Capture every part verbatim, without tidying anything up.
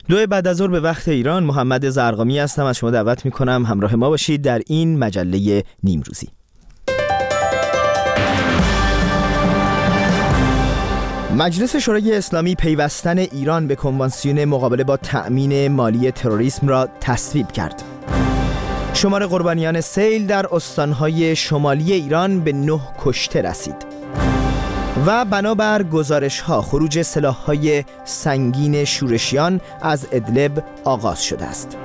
دو بعد از ظهر به وقت ایران، محمد زرقامی هستم. از شما دعوت میکنم همراه ما باشید در این مجله نیمروزی. مجلس شورای اسلامی پیوستن ایران به کنوانسیون مقابله با تأمین مالی تروریسم را تصویب کرد. شمار قربانیان سیل در استانهای شمالی ایران به نه کشته رسید. و بنابر گزارش‌ها خروج سلاح‌های سنگین شورشیان از ادلب آغاز شده است.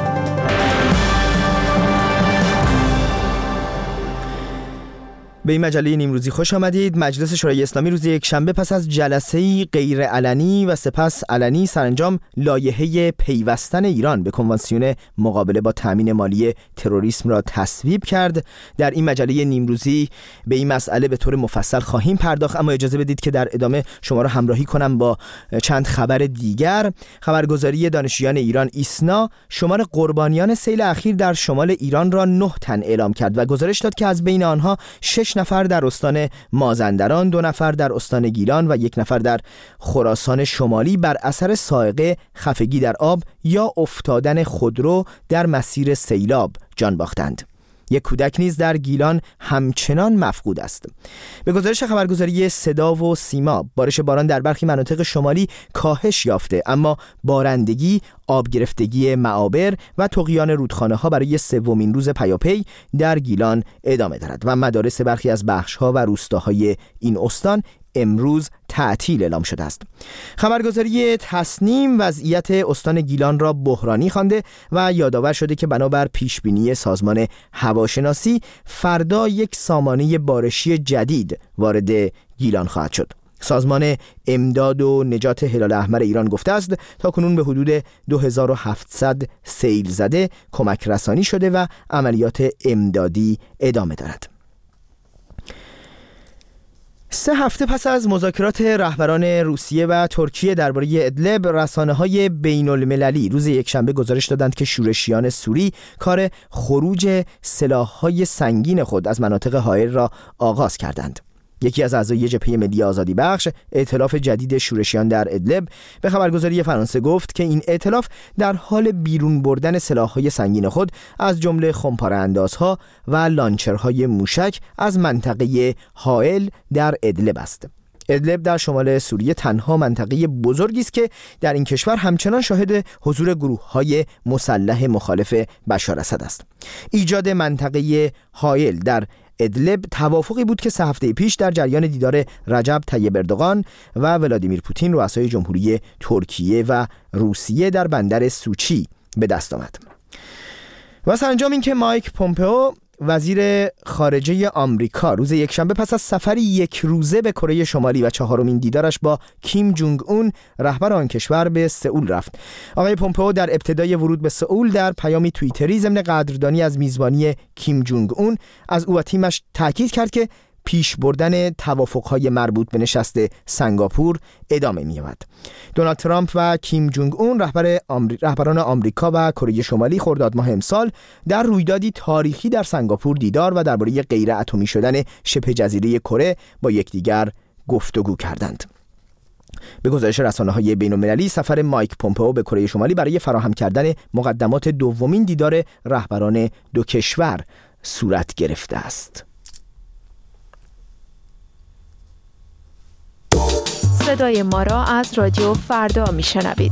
به این مجله نیمروزی خوش آمدید. مجلس شورای اسلامی روز یکشنبه پس از جلسه‌ای غیر علنی و سپس علنی سرانجام لایحه پیوستن ایران به کنوانسیون مقابله با تأمین مالی تروریسم را تصویب کرد. در این مجله نیمروزی به این مسئله به طور مفصل خواهیم پرداخت، اما اجازه بدید که در ادامه شما را همراهی کنم با چند خبر دیگر. خبرگزاری دانشجویان ایران ایسنا شمار قربانیان سیل اخیر در شمال ایران را نه تن اعلام کرد و گزارش داد که از بین آنها شش نفر در استان مازندران، دو نفر در استان گیلان و یک نفر در خراسان شمالی بر اثر صاعقه، خفگی در آب یا افتادن خودرو در مسیر سیلاب جان باختند. یک کودک نیز در گیلان همچنان مفقود است. به گزارش خبرگزاری صدا و سیما، بارش باران در برخی مناطق شمالی کاهش یافته، اما بارندگی، آب گرفتگی معابر و طغیان رودخانه ها برای سومین روز پیاپی در گیلان ادامه دارد و مدارس برخی از بخش ها و روستاهای این استان امروز تعطیل اعلام شده است. خبرگزاری تصنیم وضعیت استان گیلان را بحرانی خوانده و یادآور شده که بنابر پیشبینی سازمان هواشناسی فردا یک سامانه بارشی جدید وارد گیلان خواهد شد. سازمان امداد و نجات هلال احمر ایران گفته است تا کنون به حدود دو هزار و هفتصد سیل زده کمک رسانی شده و عملیات امدادی ادامه دارد. سه هفته پس از مذاکرات رهبران روسیه و ترکیه درباره ادلب، رسانه‌های بین‌المللی روز یکشنبه گزارش دادند که شورشیان سوری کار خروج سلاح‌های سنگین خود از مناطق حائل را آغاز کردند. یکی از اعضای جبهه ملی آزادی بخش، ائتلاف جدید شورشیان در ادلب، به خبرگزاری فرانسه گفت که این ائتلاف در حال بیرون بردن سلاح‌های سنگین خود از جمله خمپاره اندازها و لانچرهای موشک از منطقه حائل در ادلب است. ادلب در شمال سوریه تنها منطقه بزرگی است که در این کشور همچنان شاهد حضور گروه‌های مسلح مخالف بشار اسد است. ایجاد منطقه حائل در ادلب توافقی بود که سه هفته پیش در جریان دیدار رجب طیب اردوغان و ولادیمیر پوتین رؤسای جمهوری ترکیه و روسیه در بندر سوچی به دست آمد. و سرانجام این که مایک پومپئو وزیر خارجه آمریکا روز یکشنبه پس از سفری یک روزه به کره شمالی و چهارمین دیدارش با کیم جونگ اون رهبر آن کشور به سئول رفت. آقای پومپئو در ابتدای ورود به سئول در پیامی توییتری ضمن قدردانی از میزبانی کیم جونگ اون از او و تیمش تاکید کرد که پیش بردن توافق‌های مربوط به نشست سنگاپور ادامه می‌یابد. دونالد ترامپ و کیم جونگ اون رهبر آمری... رهبران آمریکا و کره شمالی خرداد ماه امسال در رویدادی تاریخی در سنگاپور دیدار و درباره غیر اتمی شدن شبه جزیره کره با یکدیگر گفتگو کردند. به گزارش رسانه‌های بین‌المللی، سفر مایک پومپئو به کره شمالی برای فراهم کردن مقدمات دومین دیدار رهبران دو کشور صورت گرفته است. صدای ما را از رادیو فردا میشنوید.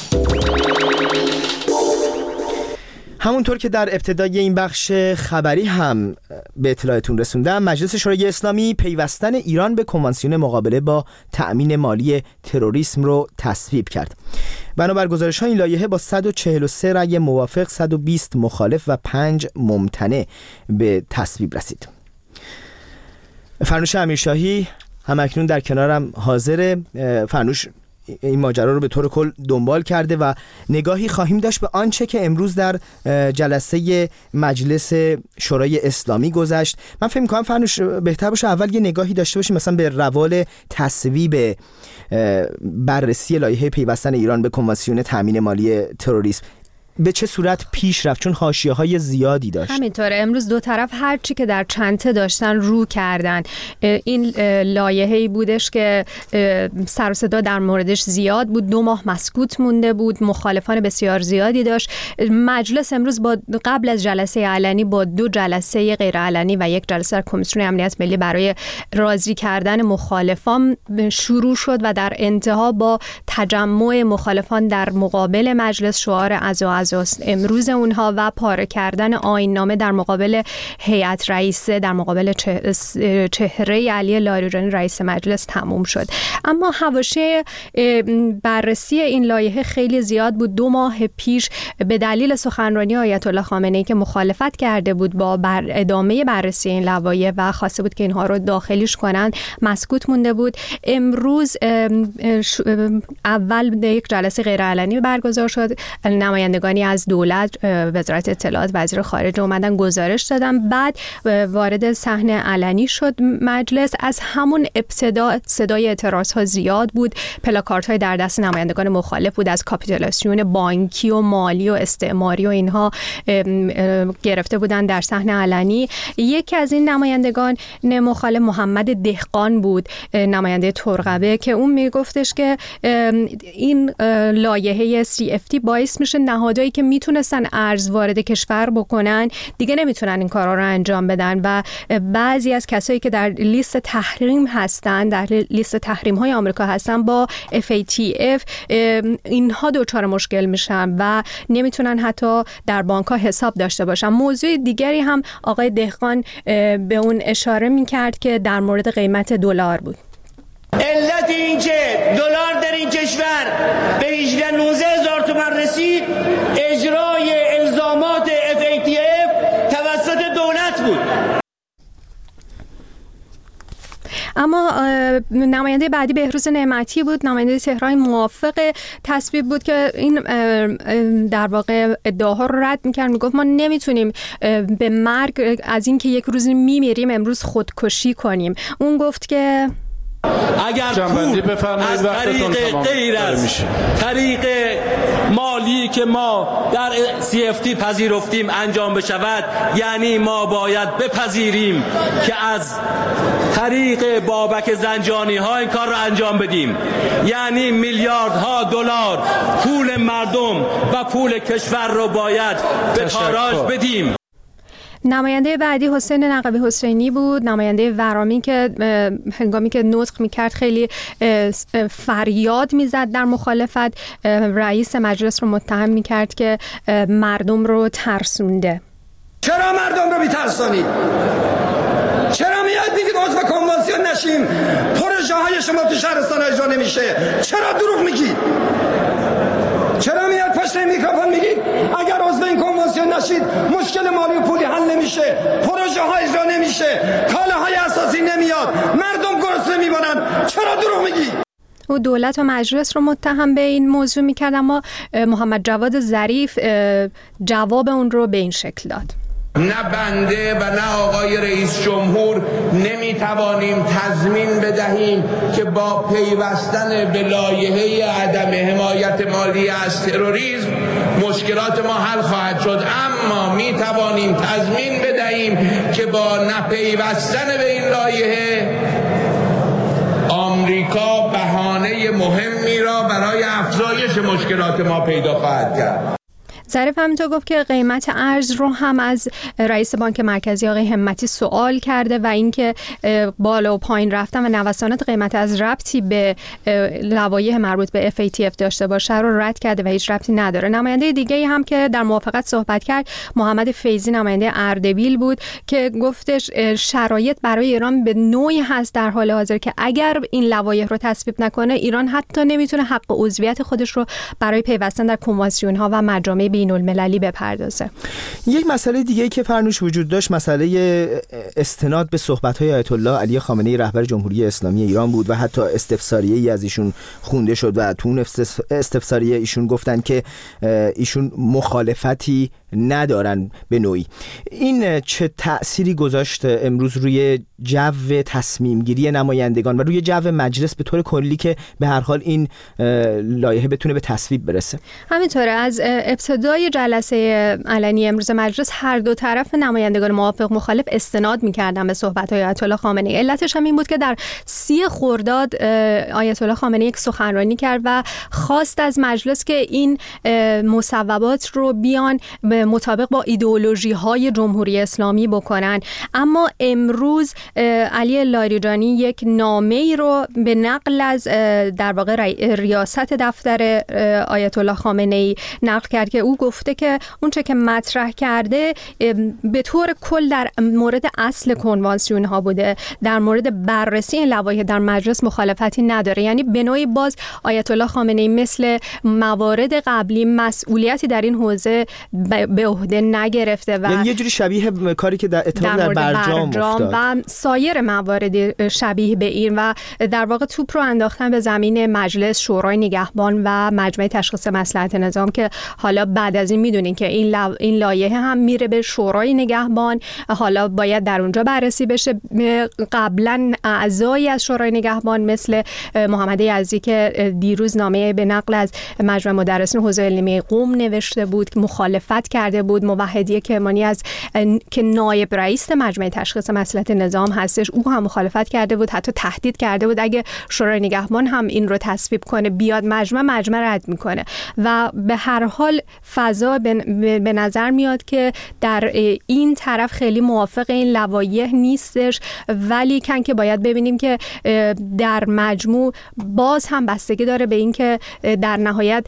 همونطور که در ابتدای این بخش خبری هم به اطلاعتون رسوندم، مجلس شورای اسلامی پیوستن ایران به کنوانسیون مقابله با تأمین مالی تروریسم رو تصویب کرد. بنابر گزارش‌ها این لایحه با صد و چهل و سه رأی موافق، صد و بیست مخالف و پنج ممتنع به تصویب رسید. فرنوش امیرشاهی همکنون در کنارم حاضره. فرنوش این ماجرا رو به طور کل دنبال کرده و نگاهی خواهیم داشت به آنچه که امروز در جلسه مجلس شورای اسلامی گذشت. من فکر می‌کنم فرنوش بهتر باشه اول یه نگاهی داشته باشیم مثلا به روال تصویب بررسی لایحه پیوستن ایران به کنوانسیون تامین مالی تروریسم. به چه صورت پیش رفت؟ چون حاشیه‌های زیادی داشت. همینطوره. امروز دو طرف هر چی که در چنته داشتن رو کردن. این لایحه‌ای بودش که سر و صدا در موردش زیاد بود، دو ماه مسکوت مونده بود، مخالفان بسیار زیادی داشت. مجلس امروز با قبل از جلسه علنی با دو جلسه غیر علنی و یک جلسه در کمیسیون امنیت ملی برای راضی کردن مخالفان شروع شد و در انتها با تجمع مخالفان در مقابل مجلس، شعار عزا عزا امروز اونها و پاره کردن آیین نامه در مقابل هیئت رئیسه، در مقابل چهره علی لاریجانی رئیس مجلس تموم شد. اما حواشی بررسی این لایحه خیلی زیاد بود. دو ماه پیش به دلیل سخنرانی آیت الله خامنه‌ای که مخالفت کرده بود با بر ادامه بررسی این لایحه و خواسته بود که اینها رو داخلیش کنن، مسکوت مونده بود. امروز اول یک جلسه غیر علنی برگزار شد. نمایندگانی از دولت، وزارت اطلاعات، وزیر خارجه اومدن گزارش دادن، بعد وارد صحنه علنی شد مجلس. از همون ابتدا صدای اعتراض ها زیاد بود، پلاکارت های در دست نمایندگان مخالف بود، از کاپیتولیسیون بانکی و مالی و استعماری و اینها گرفته بودن در صحنه علنی. یکی از این نمایندگان مخالف محمد دهقان بود، نماینده ترقبه، که اون میگفتش که این لایحه سی اف تی باعث میشه نهادهایی که میتونستن ارز وارد کشور بکنن دیگه نمیتونن این کارا رو انجام بدن و بعضی از کسایی که در لیست تحریم هستن، در لیست تحریم های آمریکا هستن، با اف ای تی اف اینها دچار مشکل میشن و نمیتونن حتی در بانک ها حساب داشته باشن. موضوع دیگری هم آقای دهقان به اون اشاره میکرد که در مورد قیمت دلار بود. علت این که دلار در این کشور به هجده نوزده هزار تومان رسید اجرای الزامات اف ای تی اف توسط دولت بود. اما نماینده بعدی بهروز نعمتی بود، نماینده تهران، موافق تصویب بود که این در واقع ادعاها رو رد می‌کرد. میگفت ما نمیتونیم به مرگ از این که یک روز میمیریم امروز خودکشی کنیم. اون گفت که اگر پول از طریق غیر از طریق مالی که ما در سی اف تی پذیرفتیم انجام بشود، یعنی ما باید بپذیریم که از طریق بابک زنجانی ها این کار رو انجام بدیم، یعنی میلیاردها دلار پول مردم و پول کشور رو باید به تاراج بدیم. نماینده بعدی حسین نقبی حسینی بود، نماینده ورامی که هنگامی که نطق میکرد خیلی فریاد میزد در مخالفت. رئیس مجلس رو متهم میکرد که مردم رو ترسونده. چرا مردم رو میترسونید؟ چرا میاد میگید عضو کنوانسیون نشیم؟ پروژه های شما تو شهرستان اجرا نمیشه؟ چرا دروغ میگید؟ چرا میاد پشت میکروفون میگید اگر عضو این کنوانسیون نشید مشکل مالی و پولی حل نمیشه، پروژه ها اجرا نمیشه، کالاهای اساسی نمیاد، مردم گرسنه میمونن؟ چرا دروغ میگید؟ و دولت و مجلس رو متهم به این موضوع میکرد، اما محمد جواد ظریف جواب اون رو به این شکل داد: نه بنده و نه آقای رئیس جمهور نمیتوانیم تضمین بدهیم که با پیوستن به لایحه عدم حمایت مالی از تروریسم مشکلات ما حل خواهد شد، اما میتوانیم تضمین بدهیم که با نپیوستن به این لایحه آمریکا بهانه مهمی را برای افزایش مشکلات ما پیدا خواهد کرد. ظریف همینطور گفت که قیمت ارز رو هم از رئیس بانک مرکزی آقای همتی سوال کرده و اینکه بالا و پایین رفتن و نوسانات قیمت از ربطی به لوایح مربوط به اف ای تی اف داشته باشه رو رد کرده و هیچ ربطی نداره. نماینده دیگه هم که در موافقت صحبت کرد محمد فیضی، نماینده اردبیل بود، که گفتش شرایط برای ایران به نوعی هست در حال حاضر که اگر این لوایح رو تصویب نکنه ایران حتی نمیتونه حق عضویت خودش رو برای پیوستن در کنوانسیون ها و مجامع بین المللی بپردازه. یک مسئله دیگه که فرنوش وجود داشت مسئله استناد به صحبت‌های آیت الله علی خامنه‌ای رهبر جمهوری اسلامی ایران بود و حتی استفساریه‌ای از ایشون خونده شد و تو اون استفساریه ایشون گفتن که ایشون مخالفتی ندارن به نوعی. این چه تأثیری گذاشت امروز روی جو تصمیم گیری نمایندگان و روی جو مجلس به طور کلی که به هر حال این لایحه بتونه به تصویب برسه؟ همینطوره. از ابتدای جلسه علنی امروز مجلس هر دو طرف نمایندگان موافق مخالف استناد می‌کردن به صحبت‌های آیت الله خامنه‌ای. علتش هم این بود که در سی خرداد آیت الله خامنه‌ای یک سخنرانی کرد و خواست از مجلس که این مصوبات رو بیان به مطابق با ایدئولوژی‌های جمهوری اسلامی بکنن. اما امروز علی لاریجانی یک نامه‌ای رو به نقل از در واقع ریاست دفتر آیت الله خامنه‌ای نقل کرد که او گفته که اونچه که مطرح کرده به طور کل در مورد اصل کنوانسیون ها بوده، در مورد بررسی این لوایح در مجلس مخالفتی نداره. یعنی به نوعی باز آیت الله خامنه‌ای مثل موارد قبلی مسئولیتی در این حوزه به عهده نگرفته و یعنی یه جوری شبیه کاری که در اتفاق در, در برجام, برجام و سایر موارد شبیه به این و در واقع توپ رو انداختن به زمین مجلس، شورای نگهبان و مجمع تشخیص مصلحت نظام که حالا بعد از این میدونین که این لو... این لایحه هم میره به شورای نگهبان، حالا باید در اونجا بررسی بشه. قبلا اعضایی از شورای نگهبان مثل محمد یزدی که دیروز نامه به نقل از مجمع مدرسین حوزه علمی قم نوشته بود که مخالفت کرده بود، موحدی کرمانی از که نایب رئیس مجمع تشخیص مصلحت نظام هستش، او هم مخالفت کرده بود، حتی تهدید کرده بود اگه شورای نگهبان هم این رو تصویب کنه بیاد مجمع مجمع رد میکنه. و به هر حال فضا به نظر میاد که در این طرف خیلی موافق این لوایح نیستش، ولی کن که باید ببینیم که در مجموع باز هم بستگی داره به این که در نهایت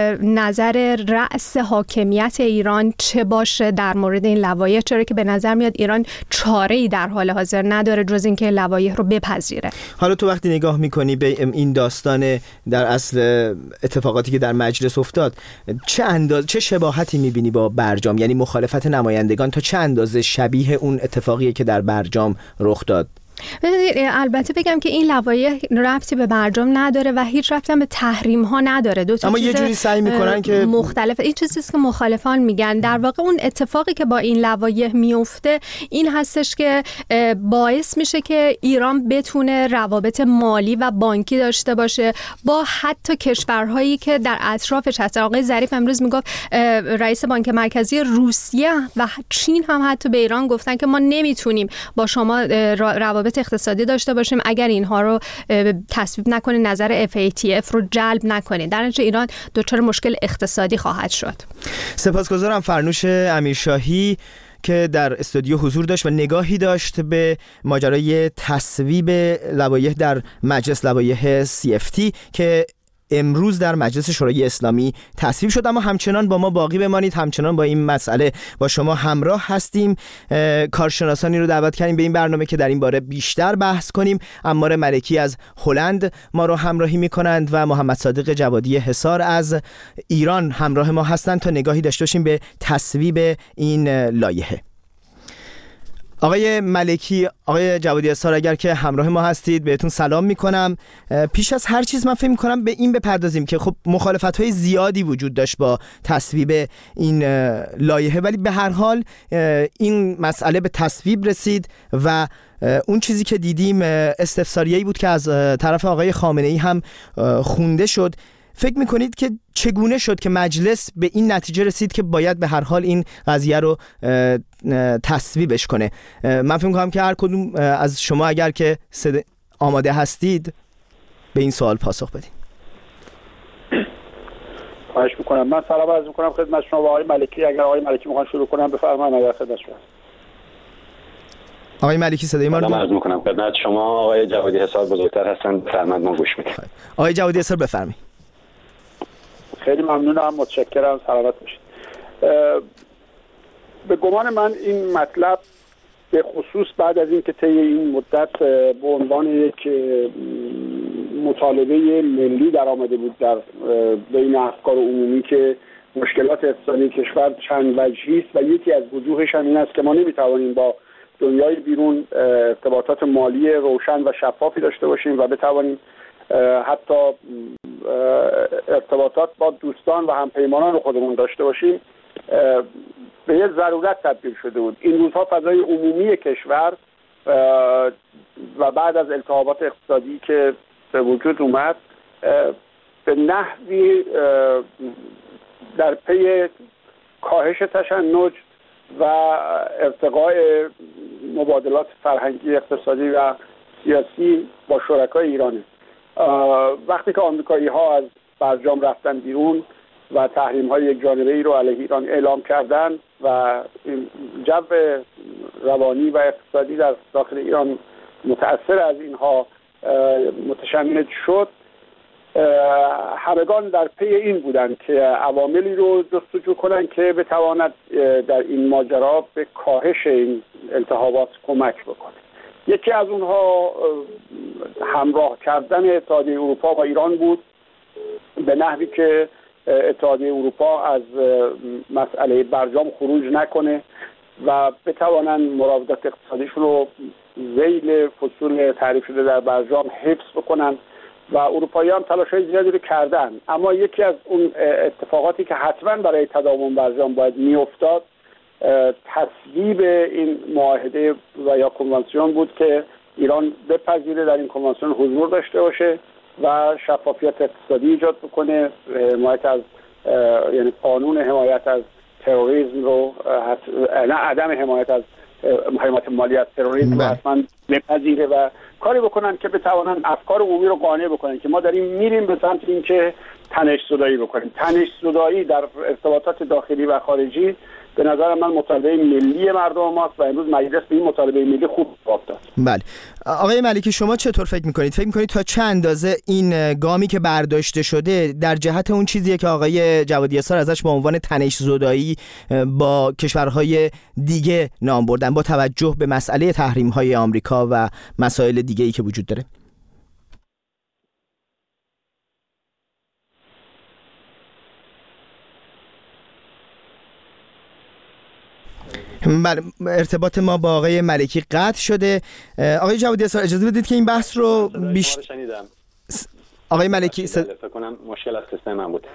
نظر رأس حاکمیت ایران چه باشه در مورد این لوایح، چرا که به نظر میاد ایران چاره‌ای در حال حاضر نداره جز اینکه لوایح رو بپذیره. حالا تو وقتی نگاه میکنی به این داستان در اصل اتفاقاتی که در مجلس افتاد، چه انداز چه شباهتی میبینی با برجام؟ یعنی مخالفت نمایندگان تا چه اندازه شبیه اون اتفاقیه که در برجام رخ داد؟ البته بگم که این لوایح ربطی به برجام نداره و هیچ ربطی هم به تحریم ها نداره. دو تا اما یه جوری سعی میکنن که مختلف. این چیزیست که مخالفان میگن. در واقع اون اتفاقی که با این لوایح میفته این هستش که باعث میشه که ایران بتونه روابط مالی و بانکی داشته باشه با حتی کشورهایی که در اطرافش هست. آقای ظریف امروز میگفت، رئیس بانک مرکزی روسیه و چین هم حتی به ایران گفتن که ما نمیتونیم با شما روابط اقتصادی داشته باشیم اگر اینها رو تصویب نکنه، نظر اف ای تی اف رو جلب نکنه. در نتیجه ایران دچار مشکل اقتصادی خواهد شد. سپاسگزارم فرنوش امیرشاهی که در استودیو حضور داشت و نگاهی داشت به ماجرای تصویب لوایح در مجلس، لوایح سی اف تی که امروز در مجلس شورای اسلامی تصویب شد. اما همچنان با ما باقی بمانید، همچنان با این مسئله با شما همراه هستیم. کارشناسانی رو دعوت کردیم به این برنامه که در این باره بیشتر بحث کنیم. عمار ملکی از هلند ما رو همراهی می‌کنند و محمد صادق جوادی حصار از ایران همراه ما هستند تا نگاهی داشته باشیم به تصویب این لایحه. آقای ملکی، آقای جوادی حصار، اگر که همراه ما هستید بهتون سلام میکنم. پیش از هر چیز من فکر میکنم به این بپردازیم که خب مخالفت‌های زیادی وجود داشت با تصویب این لایحه، ولی به هر حال این مسئله به تصویب رسید و اون چیزی که دیدیم استفساریه‌ای بود که از طرف آقای خامنه‌ای هم خونده شد. فکر میکنید که چگونه شد که مجلس به این نتیجه رسید که باید به هر حال این قضیه رو تصویبش کنه؟ من فکر میکنم که هر کدوم از شما اگر که آماده هستید به این سوال پاسخ بدید. خواهش میکنم. من سلام عرض میکنم خدمت شما و آقای ملکی. اگر آقای ملکی میخوان شروع کنم بفرمایید. اگر خدمت شما آقای ملکی صدای ما رو سلام عرض میکنم خدمت شما. آقای جوادی حصار بزرگتر هستن، بفرمایید ما گوش میدیم. آقای جوادی حصار بفرمایید. خیلی ممنونم، متشکرم، سلامت باشید. به گمان من این مطلب به خصوص بعد از اینکه طی این مدت به عنوان یک مطالبه ملی در آمده بود در بین افکار عمومی که مشکلات اقتصادی کشور چند وجهی است و یکی از وجوهش هم این است که ما نمیتوانیم با دنیای بیرون ارتباطات مالی روشن و شفافی داشته باشیم و بتوانیم حتی ارتباطات با دوستان و همپیمانان خودمون داشته باشیم. به یه ضرورت تبدیل شده بود. این روزها فضای عمومی کشور و بعد از التهابات اقتصادی که به وجود اومد به نحوی در پی کاهش تشنج و ارتقاء مبادلات فرهنگی، اقتصادی و سیاسی با شرکای ایرانه. وقتی که آمریکایی ها از برجام رفتن بیرون و تحریم های یک جانبه ای رو علیه ایران اعلام کردن و جو روانی و اقتصادی در داخل ایران متأثر از اینها متشنج شد، همگان در پی این بودند که عواملی رو جستجو کنند که بتواند در این ماجرا به کاهش این التهابات کمک بکنه. یکی از اونها همراه کردن اتحادیه اروپا با ایران بود، به نحوی که اتحادیه اروپا از مسئله برجام خروج نکنه و بتوانند مراودات اقتصادیشون رو ذیل فصول تعریف شده در برجام حفظ بکنن و اروپاییان تلاش‌های زیادی رو کردن. اما یکی از اون اتفاقاتی که حتما برای تداوم برجام باید میافتاد تصویب این معاهده و یا کنوانسیون بود که ایران بپذیره در این کنوانسیون حضور داشته باشه و شفافیت اقتصادی ایجاد بکنه، حمایت از یعنی قانون حمایت از تروریسم رو نه عدم حمایت از حمایت مالی از تروریسم رو حتما بپذیره و کاری بکنن که بتوانن افکار عمومی رو قانع بکنن که ما داریم میریم به سمت اینکه تنش زدایی بکنیم. تنش زدایی در ارتباطات داخلی و خارجی به نظر من مطالبه ملی مردم ماست و امروز مجلس به این مطالبه ملی خوب جواب داد. بله. آقای ملکی شما چطور فکر میکنید؟ فکر میکنید تا چه اندازه این گامی که برداشته شده در جهت اون چیزیه که آقای جوادی اسار ازش به عنوان تنش زدایی با کشورهای دیگه نام بردن با توجه به مسئله تحریم‌های آمریکا و مسائل دیگه‌ای که وجود داره؟ بله، ارتباط ما با آقای ملکی قطع شده. آقای جوادی اسار اجازه بدید که این بحث رو بیش آقای ملکی س... فکر کنم مشکل از سیستم من بود.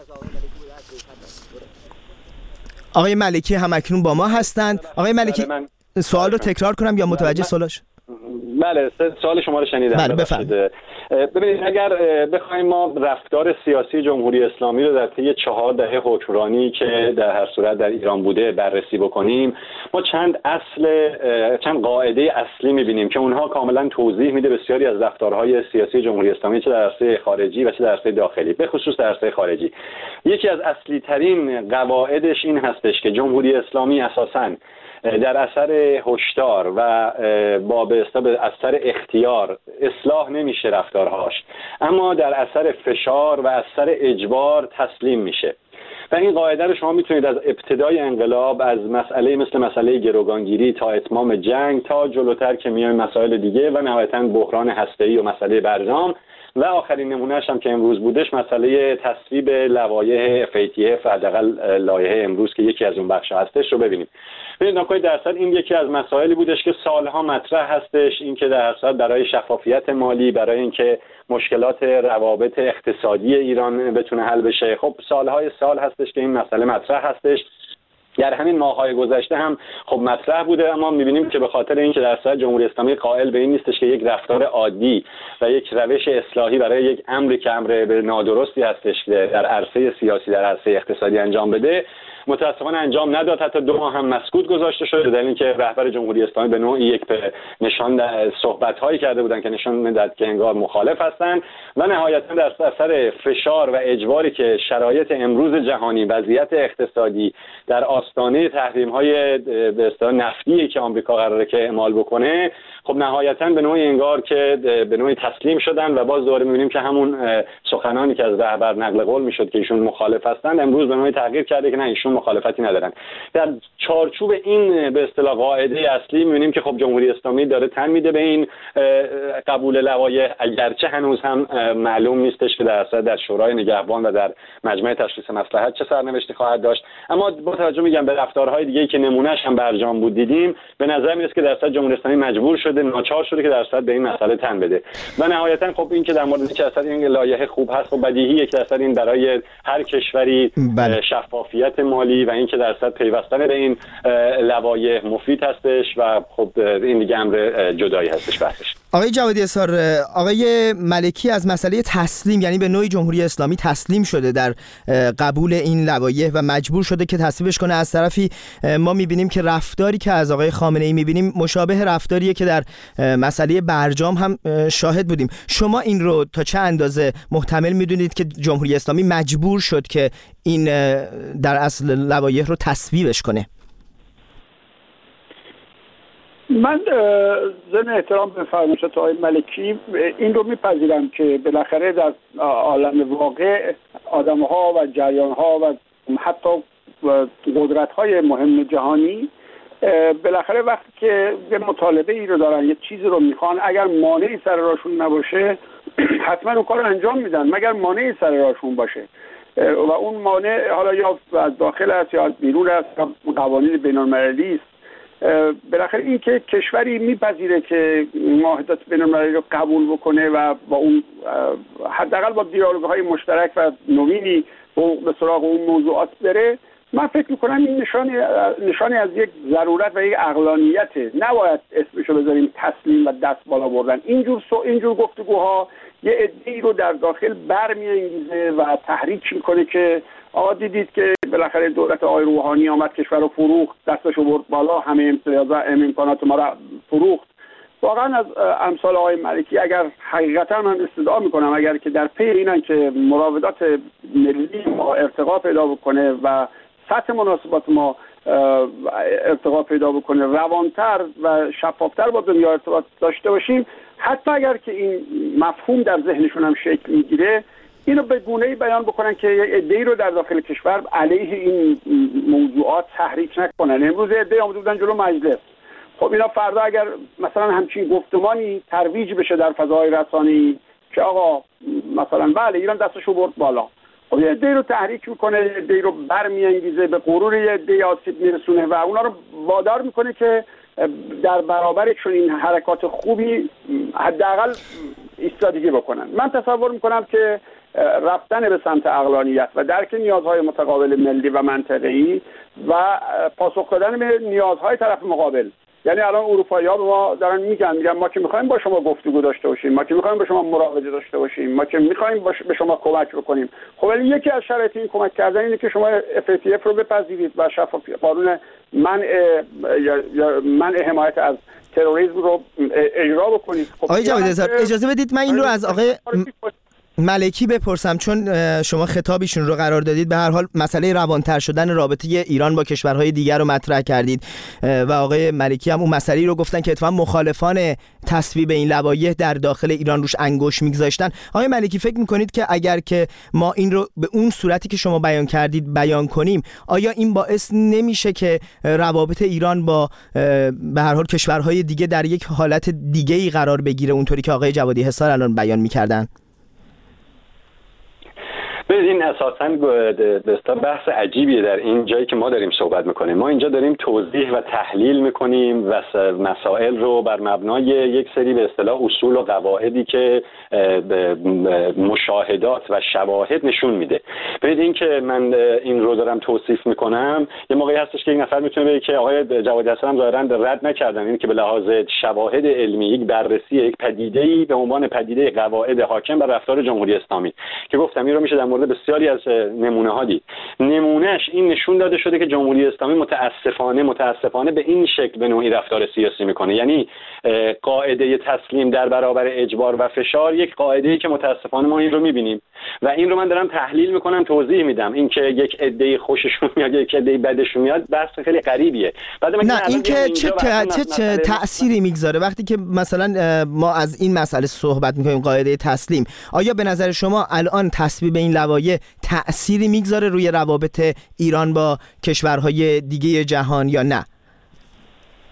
آقای ملکی همکنون با ما هستند. آقای ملکی من... سوال رو تکرار کنم یا متوجه سوالش؟ بله، سوال شما رو شنیدم. بله بفرمایید. ببینید اگر بخوایم ما رفتار سیاسی جمهوری اسلامی رو در طی چهار دهه حکمرانی که در هر صورت در ایران بوده بررسی بکنیم، ما چند اصل چند قاعده اصلی می‌بینیم که اونها کاملا توضیح میده بسیاری از رفتارهای سیاسی جمهوری اسلامی چه در عرصه خارجی و چه در عرصه داخلی، به خصوص در عرصه خارجی. یکی از اصلی ترین قواعدش این هستش که جمهوری اسلامی اساساً در اثر هشدار و با به اثر اختیار اصلاح نمیشه رفتارهاش، اما در اثر فشار و اثر اجبار تسلیم میشه. و این قاعده رو شما میتونید از ابتدای انقلاب، از مسئله مثل مسئله گروگانگیری تا اتمام جنگ تا جلوتر که میایم مسائل دیگه و نهایتاً بحران هسته‌ای و مسئله برجام و آخرین نمونهش هم که امروز بودش مسئله تصویب لوایح اف ای تی اف، حداقل لایحه امروز که یکی از اون بخش‌ها هستش رو ببینیم. ببینید نکته درصد این یکی از مسائلی بودش که سالها مطرح هستش، این که در اصل برای شفافیت مالی، برای اینکه مشکلات روابط اقتصادی ایران بتونه حل بشه، خب سالهای سال هستش که این مسئله مطرح هستش. در همین ماه‌های گذشته هم خب مطرح بوده، اما می‌بینیم که به خاطر اینکه در اصل جمهوری اسلامی قائل به این نیستش که یک رفتار عادی و یک روش اصلاحی برای یک امری که امر به نادرستی هستش در عرصه سیاسی، در عرصه اقتصادی انجام بده، متاسفانه انجام نداد. حتی دو ماه هم مسکوت گذاشته شده، در اینکه رهبر جمهوری اسلامی به نوعی یک نشان صحبت‌هایی کرده بودن که نشان میداد که انگار مخالف هستند و نهایتاً در اثر فشار و اجباری که شرایط امروز جهانی، وضعیت اقتصادی در آستانه تحریم‌های به اصطلاح نفتی که آمریکا قراره که اعمال بکنه، خب نهایتاً به نوعی انگار که به نوعی تسلیم شدن و باز دوباره می‌بینیم که همون سخنانی که از رهبر نقل قول می‌شد که ایشون مخالف هستند، امروز به نوعی تغییر کرده که نه، ایشون مخالفتی ندارن. در چارچوب این به اصطلاح قاعده اصلی می‌بینیم که خب جمهوری اسلامی داره تن میده به این قبول لوایح، اگرچه هنوز هم معلوم نیستش که در اصل در شورای نگهبان و در مجمع تشخیص مصلحت چه سرنوشتی خواهد داشت. اما با توجه میگم به رفتارهای دیگه‌ای که نمونهش هم برجام بود دیدیم، به نظر میاد که در اصل جمهوری اسلامی مجبور شده، ناچار شده که در اصل به این مسئله تن بده. و نهایتاً خب این که در مورد چه اصل این لایحه خوب هست، خب بدیهیه که اصل این برای هر کشوری بله. شفافیت ما مالی و اینکه در صد پیوستن به این لوایح مفید هستش و خب این دیگه امر جدایی هستش بحثش. آقای جوادی حصار، آقای ملکی از مسئله تسلیم، یعنی به نوعی جمهوری اسلامی تسلیم شده در قبول این لوایح و مجبور شده که تصویبش کنه. از طرفی ما میبینیم که رفتاری که از آقای خامنه ای میبینیم مشابه رفتاریه که در مسئله برجام هم شاهد بودیم. شما این رو تا چه اندازه محتمل میدونید که جمهوری اسلامی مجبور شد که این در اصل لوایح رو تصویبش کنه؟ من ضمن احترام به فرمایشات آقای ملکی این رو میپذیرم که بالاخره در عالم واقع آدم‌ها و جریان‌ها و حتی قدرت‌های مهم جهانی بالاخره وقتی که یه مطالبه ای رو دارن، یه چیزی رو میخوان، اگر مانعی سر راهشون نباشه حتما اون کار رو انجام میدن مگر مانعی سر راهشون باشه و اون مانع حالا یا از داخل است یا از بیرون است یا قوانین بین‌المللی است. بالاخره این که کشوری میپذیره که معاهدات بین‌المللی رو قبول بکنه و با اون حداقل با دیالوگ‌های مشترک و نوینی به سراغ اون موضوعات بره، من فکر میکنم این نشانی نشانی از یک ضرورت و یک عقلانیته. نباید اسمشو بذاریم تسلیم و دست بالا بردن. اینجور سو اینجور گفتگوها یه عده‌ای رو در داخل برمی‌انگیزه و تحریک میکنه که آقا دیدید که بالاخره دولت آقای روحانی آمد کشور رو فروخت، دستشو برد بالا، همه امتیازات امکانات ما رو فروخت. واقعا از امثال آقای ملکی اگر حقیقتا من استدعا میکنم اگر که در پی اینن که مراودات ملی ما ارتقا پیدا بکنه و سطح مناسبات ما ارتقا پیدا بکنه، روانتر و شفافتر با دنیا ارتباط داشته باشیم، حتی اگر که این مفهوم در ذهنشون هم شکل میگیره، اینو به گونه‌ای بیان بکنن که یک عده‌ای رو در داخل کشور علیه این موضوعات تحریک نکنن. امروز عده‌ای آمده بودن جلو مجلس، خب اینا فردا اگر مثلا همچین گفتمانی ترویج بشه در فضای رسانه‌ای که آقا مثلا بله ایران دستشو برد بالا، خب یه عده‌ای رو تحریک میکنه، یه عده‌ای رو برمی‌انگیزه، به غرور یه عده‌ای آسیب میرسونه و اونا رو وادار میکنه که در برابر چون این حرکات خوبی حداقل ایستادگی بکنن. من تصور میکنم که رفتن به سمت عقلانیت و درک نیازهای متقابل ملی و منطقه‌ای و پاسخ دادن به نیازهای طرف مقابل، یعنی الان اروپایی‌ها به ما دارن میگن میگن ما که می‌خوایم با شما گفتگو داشته باشیم، ما که می‌خوایم با شما مراوده داشته باشیم، ما که می‌خوایم به شما کمک بکنیم. خب ولی یکی از شرایط این کمک کردن اینه که شما اف ای تی اف رو بپذیرید و شفاف قانون منع یا منع حمایت از تروریسم رو اجرا بکنید. خب آقای جوادی حصار اجازه بدید من این رو از آقای ملکی بپرسم، چون شما خطابیشون رو قرار دادید، به هر حال مسئله روانتر شدن رابطه ایران با کشورهای دیگر رو مطرح کردید و آقای ملکی هم اون مسئله رو گفتن که اتفاقا مخالفان تصویب این لوایح در داخل ایران روش انگشت میگذاشتن. آقای ملکی فکر میکنید که اگر که ما این رو به اون صورتی که شما بیان کردید بیان کنیم، آیا این باعث نمیشه که روابط ایران با به هر حال کشورهای دیگه در یک حالت دیگه‌ای قرار بگیره، اونطوری که آقای جوادی حصار الان بیان میکردن؟ این اساساً بحث عجیبیه در این جایی که ما داریم صحبت میکنیم. ما اینجا داریم توضیح و تحلیل میکنیم و مسائل رو بر مبنای یک سری به اصطلاح اصول و قواعدی که مشاهدات و شواهد نشون میده. ببینید این که من این رو دارم توصیف میکنم، یه موقعی هستش که یک نفر میتونه بگه که آقای جوادی حصار هم ظاهراً رد نکردن این که به لحاظ شواهد علمی یک بررسی یک پدیده‌ای به عنوان پدیده قواعد حاکم بر رفتار جمهوری اسلامی که گفتم این رو میشه در مورد بسیاری از نمونه ها دید. نمونهش این نشون داده شده که جمهوری اسلامی متاسفانه متاسفانه به این شکل به نوعی رفتار سیاسی میکنه. یعنی قاعده تسلیم در برابر اجبار و فشار یک قاعده‌ای که متاسفانه ما این رو میبینیم و این رو من دارم تحلیل میکنم، توضیح میدم. این که یک عده خوششون میاد یک عده بدشون میاد بحث خیلی غریبیه. بعد نه این که چه چه تأثیری میگذاره وقتی که مثلا ما از این مسئله صحبت میکنیم، قاعده تسلیم، آیا به نظر شما الان تصویب این لوایح تأثیری میگذاره روی روابط ایران با کشورهای دیگه جهان یا نه؟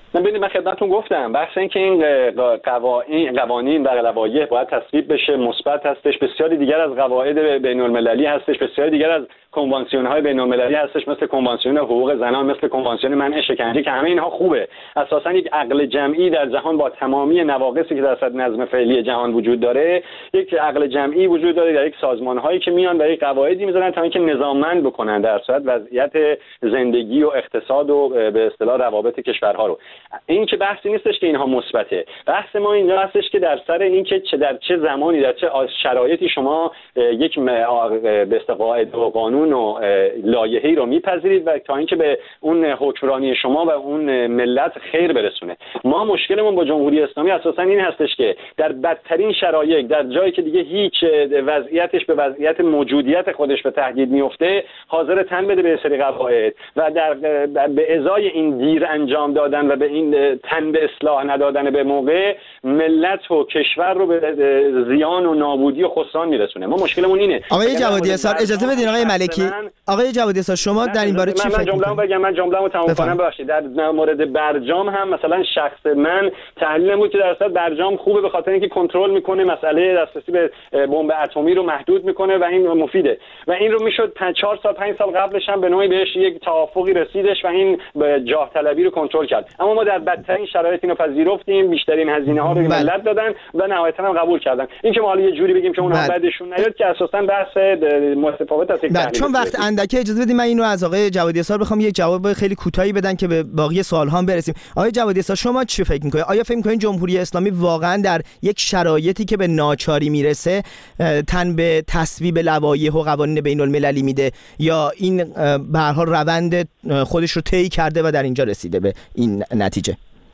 ببینید من خدمتتون گفتم بحث این که این قوانین قوانین و لوایح باید تصویب بشه مثبت هستش، بسیاری دیگر از قواعد بین المللی هستش، بسیاری دیگر از کنوانسیون های بین المللی هستش، مثل کنوانسیون حقوق زنان، مثل کنوانسیون منع شکنجه که همه اینها خوبه. اساسا یک عقل جمعی در جهان با تمامی نواقصی که در صد نظم فعلی جهان وجود داره، یک عقل جمعی وجود داره در یک سازمان هایی که میان و یک قواعدی میذارن تا اینکه نظاممند بکنن در صورت وضعیت زندگی و اقتصاد و به اصطلاح روابط کشورها رو. این که بحثی نیستش که اینها مثبته، بحث ما اینجا هستش که در سر این که چه در چه زمانی در چه شرایطی شما یک به اصطلاح و قانون و لایحه‌ای رو میپذیرید و تا اینکه به اون حکمرانی شما و اون ملت خیر برسونه. ما مشکلمون با جمهوری اسلامی اساسا این هستش که در بدترین شرایط، در جایی که دیگه هیچ وضعیتش به وضعیت موجودیت خودش به تهدید میفته، حاضر تن بده به سری قواعد و در به ازای این دیر انجام دادن و به این تن به اصلاح ندادن به موقع، ملت و کشور رو به زیان و نابودی و خسران میرسونه. ما مشکلمون اینه. آقای جوادی اسار اجازه بدین آقای ملکی. آقای جوادی اسار شما در این باره چی فکر می‌کنید؟ من جمله‌مو بگم، من جمله‌مو تمام کنم ببخشید. در مورد برجام هم مثلا شخص من تحلیلم بود که در اصل برجام خوبه به خاطر اینکه کنترل میکنه مسئله دسترسی به بمب اتمی رو محدود میکنه و این مفیده و این رو میشد چهار سال پنج سال قبلش هم به نوعی بهش یک توافقی رسیدش و این جاه طلبی رو کنترل کرد. اما ما در بدترین شرایط اینو پذیرفتیم، بیشترین هزینه ها رو به ملت دادن و نهایتا هم قبول کردن. این که ما حالا یه جوری بگیم که اونها بعدشون نیاد که اساسا بحث متفاوت است. چون وقت اندکه اجازه بدید من اینو از آقای جوادی اسار بخوام یک جواب خیلی کوتاهی بدن که به باقی سوال ها برسیم. آقای جوادی اسار شما چی فکر می‌کنید؟ آیا فکر می‌کنید جمهوری اسلامی واقعا در یک شرایطی که به ناچاری میرسه تن به تصویب لوایح و قوانین بین المللی میده یا این به هر حال روند خودش رو طی کرده و در اینجا رسیده به این نتیجه؟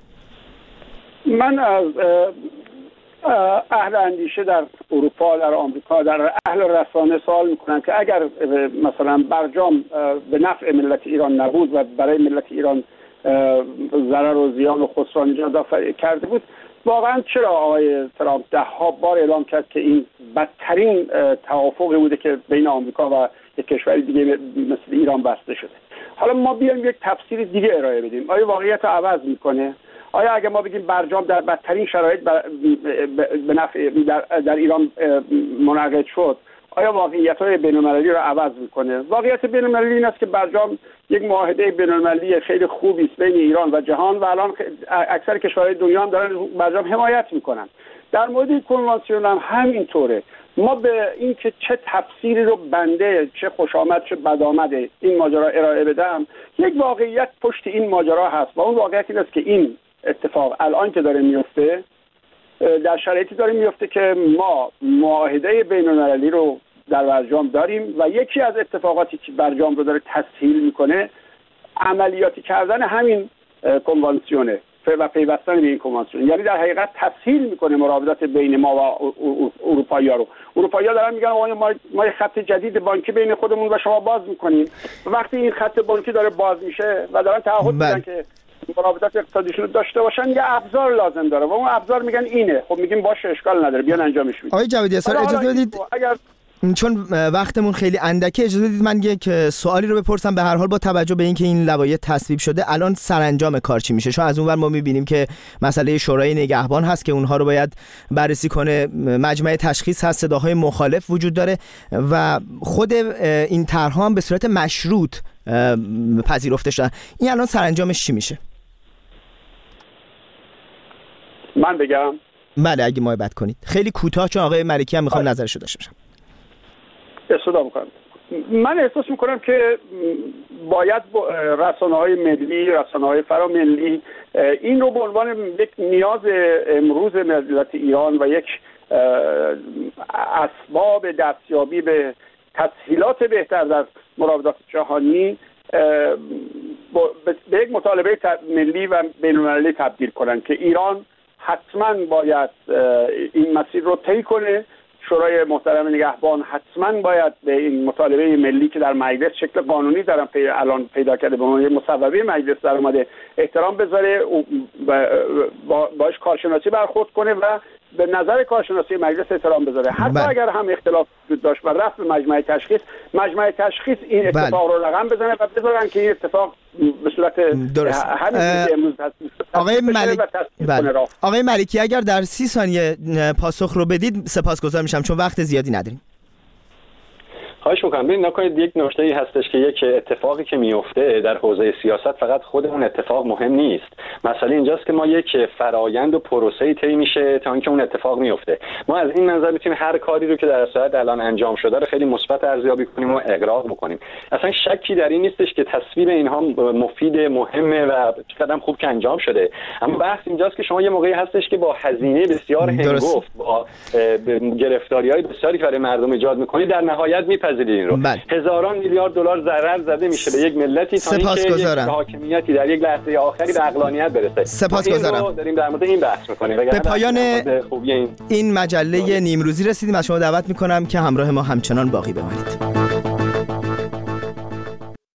من از اهل اندیشه در اروپا، در آمریکا، در اهل رسانه سوال میکنم که اگر مثلا برجام به نفع ملت ایران نبود و برای ملت ایران ضرر و زیان و خسران ایجاد کرده بود، واقعا چرا آقای ترامپ ده ها بار اعلام کرد که این بدترین توافقی بوده که بین آمریکا و یک کشور دیگه مثل ایران بسته شده؟ حالا ما بیایم یک تفسیر دیگه ارائه بدیم. آیا واقعیت رو عوض میکنه؟ آیا اگه ما بگیم برجام در بدترین شرایط به نفع در, در ایران منعقد شد، آیا واقعیت‌های بین‌المللی رو عوض میکنه؟ واقعیت بین‌المللی این است که برجام یک معاهده بین‌المللی خیلی خوبی است بین ایران و جهان و الان اکثر کشورهای دنیا هم دارن برجام حمایت میکنن. در مورد کنوانسیون هم همینطوره. ما به این که چه تفسیری رو بنده، چه خوش آمد چه بد آمد این ماجرا ارائه بدم، یک واقعیت پشت این ماجرا هست و اون واقعیت این است که این اتفاق الان که داره میفته در شرایطی داره میفته که ما معاهده بین‌المللی رو در برجام داریم و یکی از اتفاقاتی که برجام رو داره تسهیل میکنه عملیاتی کردن همین کنوانسیونه و پیوستن به این کنوانسیون، یعنی در حقیقت تسهیل میکنه مراودات بین ما و اروپایی‌ها رو. اروپایی‌ها دارن میگن ما ما خط جدید بانکی بین خودمون و شما باز میکنیم. وقتی این خط بانکی داره باز میشه و دارن تعهد میدن که مراودات اقتصادیشون رو داشته باشن، یه ابزار لازم داره و اون ابزار میگن اینه. خب میگیم باشه اشکال نداره بیان انجامش بدید. آقای جوادی اسار اجازه بدید اگر چون وقتمون خیلی اندکه اجازه بدید من یک سوالی رو بپرسم. به هر حال با توجه به اینکه این لوایح تصویب شده الان سرانجام کار چی میشه؟ چون از اونور ما میبینیم که مسئله شورای نگهبان هست که اونها رو باید بررسی کنه، مجمع تشخیص هست، صداهای مخالف وجود داره و خود این طرح‌ها هم به صورت مشروط پذیرفته شدن. این الان سرانجامش چی میشه؟ من بگم؟ بله اگه محبت کنید خیلی کوتاه، چون آقای ملکی هم میخوام نظرشو داشته باشم. استفاده میکنم. من احساس میکنم که باید رسانه‌های ملی، رسانه‌های فراملی این رو به عنوان یک نیاز امروز ملت ایران و یک اسباب دستیابی به تسهیلات بهتر در مراودات جهانی به یک مطالبه ملی و بین‌المللی تبدیل کنن که ایران حتما باید این مسیر رو طی کنه. شورای محترم نگهبان حتما باید به این مطالبه ملی که در مجلس شکل قانونی دارن پی الان پیدا کرده به عنوان مصوبه مجلس در اومده احترام بذاره، با باش کارشناسی برخورد کنه و به نظر کارشناسی مجلس احترام بذاره. حتی بله. اگر هم اختلاف وجود داشت و رفت به مجمع تشخیص، مجمع تشخیص این اتفاق بله. رو رقم بزنه و بذارن که این اتفاق به صورت همین که امروز هست. آقای ملک... بله. آقای ملکی اگر در سی ثانیه پاسخ رو بدید سپاسگزار میشم چون وقت زیادی نداریم. خواهش می‌کنم. ببین نکنید یک نکته‌ای هستش که یک اتفاقی که میفته در حوزه سیاست فقط خود اون اتفاق مهم نیست. مسئله اینجاست که ما یک فرایند و پروسه‌ای طی میشه تا اینکه اون اتفاق میفته. ما از این منظر میتونیم هر کاری رو که در صورت الان انجام شده رو خیلی مثبت ارزیابی کنیم و اقراق بکنیم. اصلا شکی در این نیستش که تصویب اینها مفید، مهمه و چقدر خوب که انجام شده. اما بحث اینجاست که شما یه موقعی هستش که با هزینه بسیار هنگفت، با گرفتاری‌های بسیاری که برای مردم ایجاد می‌کنید در نهایت می‌پذیرید این رو. بله. هزاران میلیارد دلار ضرر زده میشه به یک ملتی تا اینکه یک حاکمیتی در یک لحظه آخری به عقلانیت برسه. سپاسگزارم. داریم در مورد این بحث می‌کنیم. به پایان این, این مجله نیمروزی رسیدیم. از شما دعوت می‌کنم که همراه ما همچنان باقی بمانید.